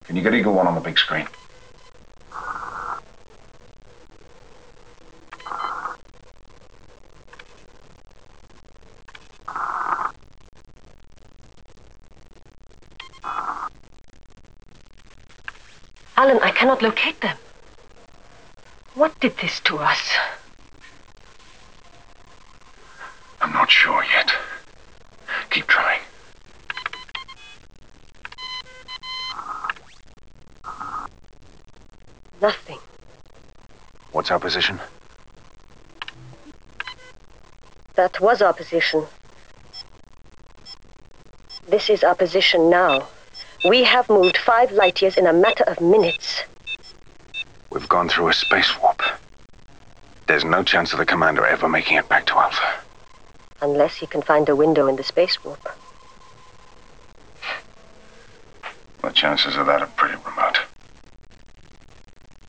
Can you get Eagle One on the big screen? Alan, I cannot locate them. What did this to us? I'm not sure yet. Keep trying. Nothing. What's our position? That was our position. This is our position now. We have moved 5 light years in a matter of minutes. We've gone through a space warp. There's no chance of the Commander ever making it back to Alpha. Unless he can find a window in the space warp. The chances of that are pretty